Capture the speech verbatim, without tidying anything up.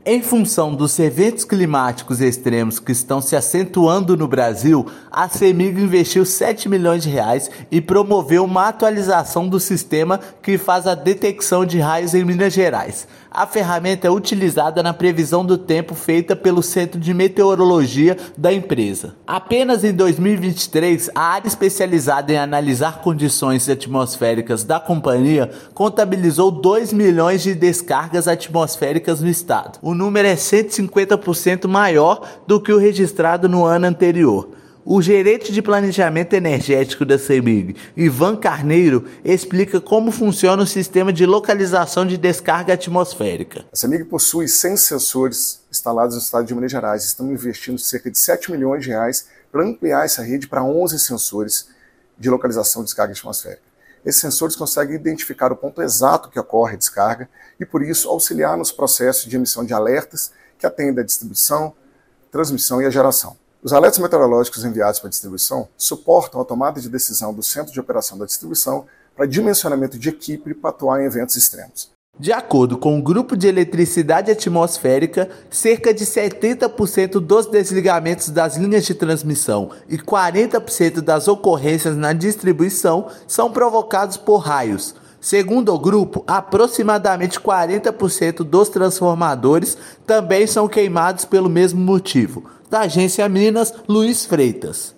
Em função dos eventos climáticos extremos que estão se acentuando no Brasil, a CEMIG investiu sete milhões de reais e promoveu uma atualização do sistema que faz a detecção de raios em Minas Gerais. A ferramenta é utilizada na previsão do tempo feita pelo Centro de Meteorologia da empresa. Apenas em dois mil e vinte e três, a área especializada em analisar condições atmosféricas da companhia contabilizou dois milhões de descargas atmosféricas no estado. O número é cento e cinquenta por cento maior do que o registrado no ano anterior. O gerente de planejamento energético da CEMIG, Ivan Carneiro, explica como funciona o sistema de localização de descarga atmosférica. A CEMIG possui cem sensores instalados no estado de Minas Gerais. Estamos investindo cerca de sete milhões de reais para ampliar essa rede para onze sensores de localização de descarga atmosférica. Esses sensores conseguem identificar o ponto exato que ocorre a descarga e, por isso, auxiliar nos processos de emissão de alertas que atendem à distribuição, transmissão e à geração. Os alertas meteorológicos enviados para a distribuição suportam a tomada de decisão do centro de operação da distribuição para dimensionamento de equipe para atuar em eventos extremos. De acordo com o Grupo de Eletricidade Atmosférica, cerca de setenta por cento dos desligamentos das linhas de transmissão e quarenta por cento das ocorrências na distribuição são provocados por raios. Segundo o grupo, aproximadamente quarenta por cento dos transformadores também são queimados pelo mesmo motivo. Da Agência Minas, Luiz Freitas.